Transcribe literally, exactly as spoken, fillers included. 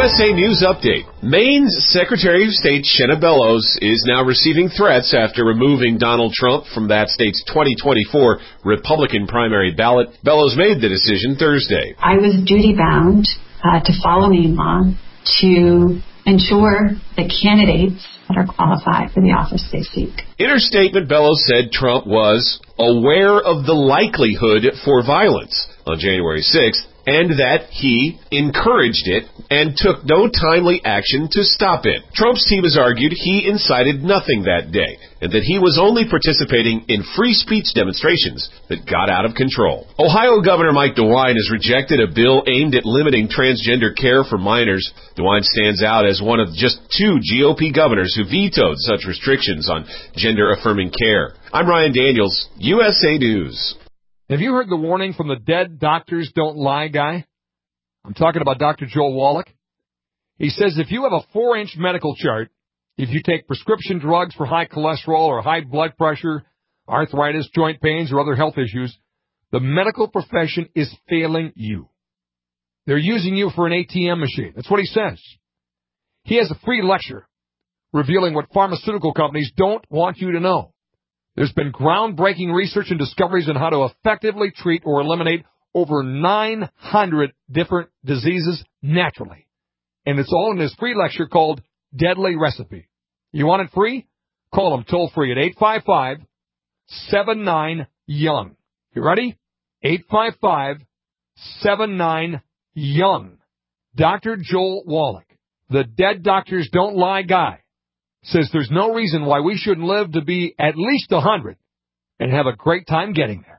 S A News Update. Maine's Secretary of State Shenna Bellows is now receiving threats after removing Donald Trump from that state's twenty twenty-four Republican primary ballot. Bellows made the decision Thursday. I was duty-bound uh, to follow Maine law to ensure the candidates that are qualified for the office they seek. In her statement, Bellows said Trump was aware of the likelihood for violence on January sixth, and that he encouraged it and took no timely action to stop it. Trump's team has argued he incited nothing that day, and that he was only participating in free speech demonstrations that got out of control. Ohio Governor Mike DeWine has rejected a bill aimed at limiting transgender care for minors. DeWine stands out as one of just two G O P governors who vetoed such restrictions on gender-affirming care. I'm Ryan Daniels, U S A News. Have you heard the warning from the dead doctors don't lie guy? I'm talking about Doctor Joel Wallach. He says if you have a four-inch medical chart, if you take prescription drugs for high cholesterol or high blood pressure, arthritis, joint pains, or other health issues, the medical profession is failing you. They're using you for an A T M machine. That's what he says. He has a free lecture revealing what pharmaceutical companies don't want you to know. There's been groundbreaking research and discoveries on how to effectively treat or eliminate over nine hundred different diseases naturally. And it's all in his free lecture called Deadly Recipe. You want it free? Call him toll free at eight five five, seven nine, young. You ready? eight five five, seven nine, young. Doctor Joel Wallach, the dead doctors don't lie guy, says there's no reason why we shouldn't live to be at least one hundred and have a great time getting there.